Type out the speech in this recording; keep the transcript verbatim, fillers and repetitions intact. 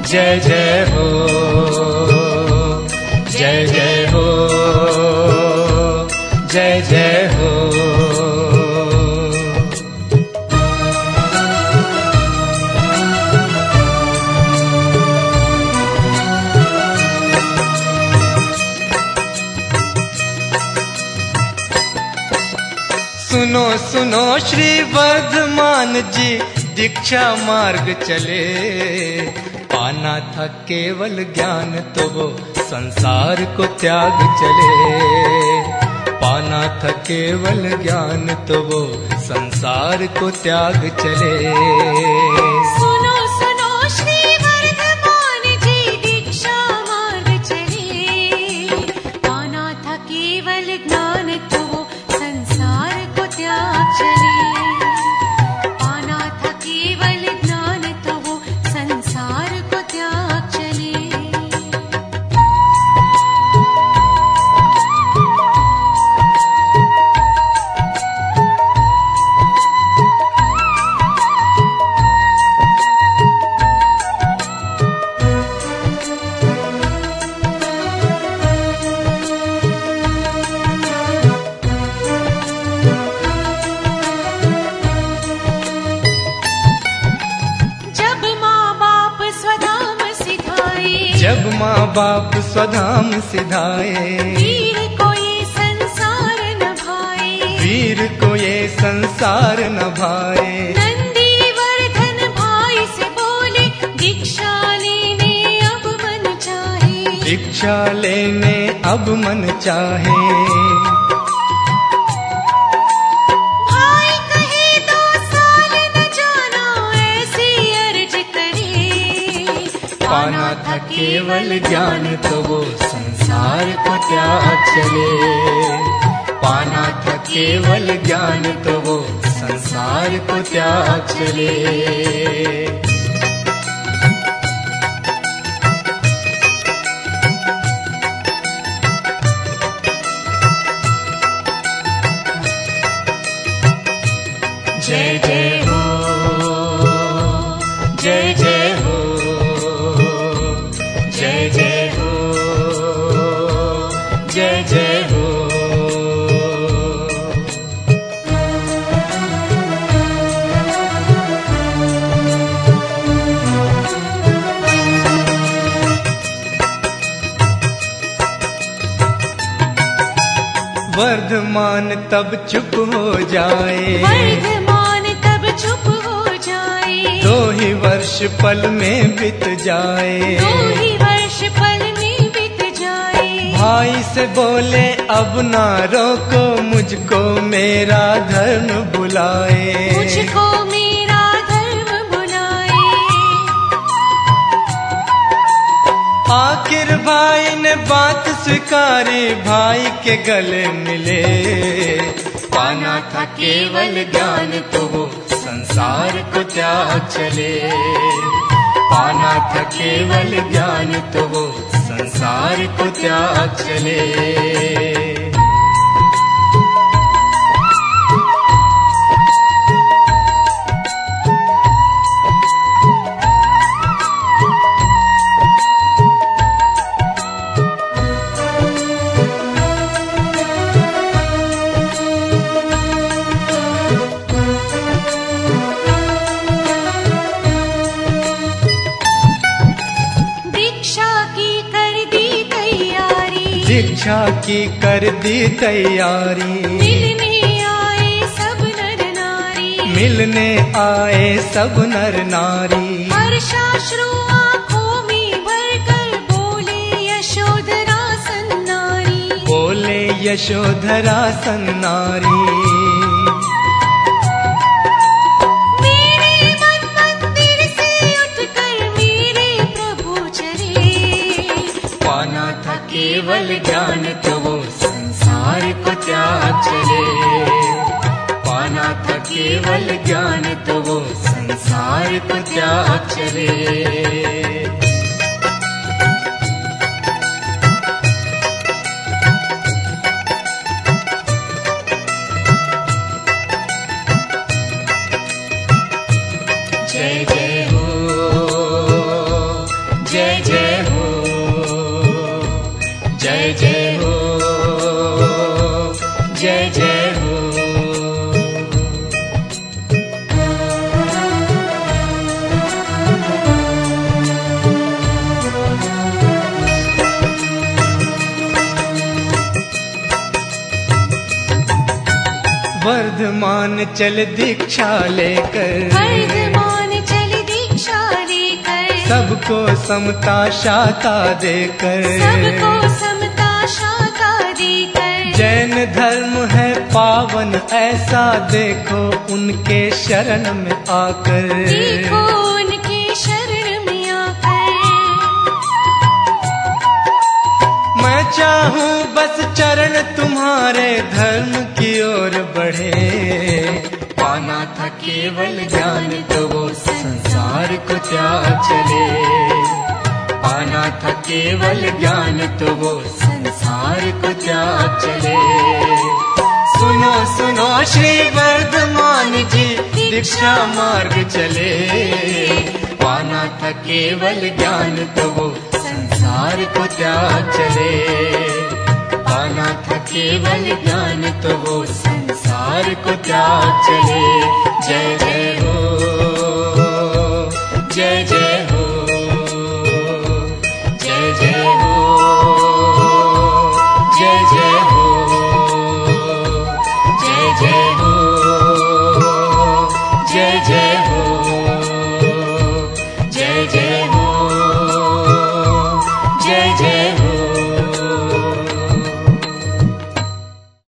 जय जय हो, जय जय हो, जय जय हो। सुनो सुनो श्री वर्धमान जी दीक्षा मार्ग चले, पाना था केवल ज्ञान तो वो संसार को त्याग चले, पाना था केवल ज्ञान तो वो संसार को त्याग चले। सुनो सुनो श्री वर्धमान जी दीक्षा मार्ग चले, पाना था केवल ज्ञान तो वो संसार को त्याग चले, पाना था केवल ज्ञान तो वो संसार को त्याग चले। जब माँ बाप स्वधाम सिधाए, वीर को ये संसार न भाए, वीर को ये संसार न भाए। नंदी वर्धन भाई से बोले दीक्षा लेने अब मन चाहे, दीक्षा लेने अब मन चाहे। भाई कहे दो साल न जाना ऐसी अर्ज करे, पाना था केवल ज्ञान तो वो संसार को त्याग चले, पाना था केवल ज्ञान तो वो संसार को त्याग चले। जय जय हो, जय जय हो, जय जय हो, जय जय हो। वर्धमान तब चुप हो जाए, वर्धमान तब चुप हो जाए, दो ही वर्ष पल में बीत जाए, दो ही वर्ष पल में बीत जाए। भाई से बोले अब ना रोको मुझको मेरा धर्म बुलाए, मुझको मेरा धर्म बुलाए। आखिर भाई ने बात स्वीकारी, भाई के गले मिले, पाना था केवल ज्ञान तो वो संसार को त्याग चले, पाना था केवल ज्ञान तो वो संसार को त्याग चले। दीक्षा की कर दी तैयारी, मिलने आए सब नर नारी, मिलने आए सब नर नारी। हर्षाश्रु आँखों में भरकर बोले यशोधरा सन्नारी, बोले यशोधरा सन्नारी। मेरे मन मंदिर से उठकर मेरे प्रभु चले, पाना था केवल ज्ञान तो वो संसार को त्याग चले, पाना था केवल ज्ञान तो वो संसार को त्याग चले। जय जय हो, वर्धमान चल दीक्षा लेकर, वर्धमान चल दीक्षा लेकर, सबको समता शाता देकर, सबको समता शाता देकर। जैन धर्म है पावन ऐसा देखो उनके शरण में आकर, देखो उनके शरण में आकर। मैं चाहूं बस चरण तुम्हारे धर्म की ओर बढ़े, पाना था केवल ज्ञान तो वो संसार को त्याग चले, पाना था केवल ज्ञान तो वो संसार को त्याग चले। सुनो सुनो श्री वर्धमान जी दीक्षा मार्ग चले, पाना था केवल ज्ञान तो वो संसार को त्याग चले, पाना था केवल ज्ञान तो वो संसार को त्याग चले। जय जय हो, जय जय हो।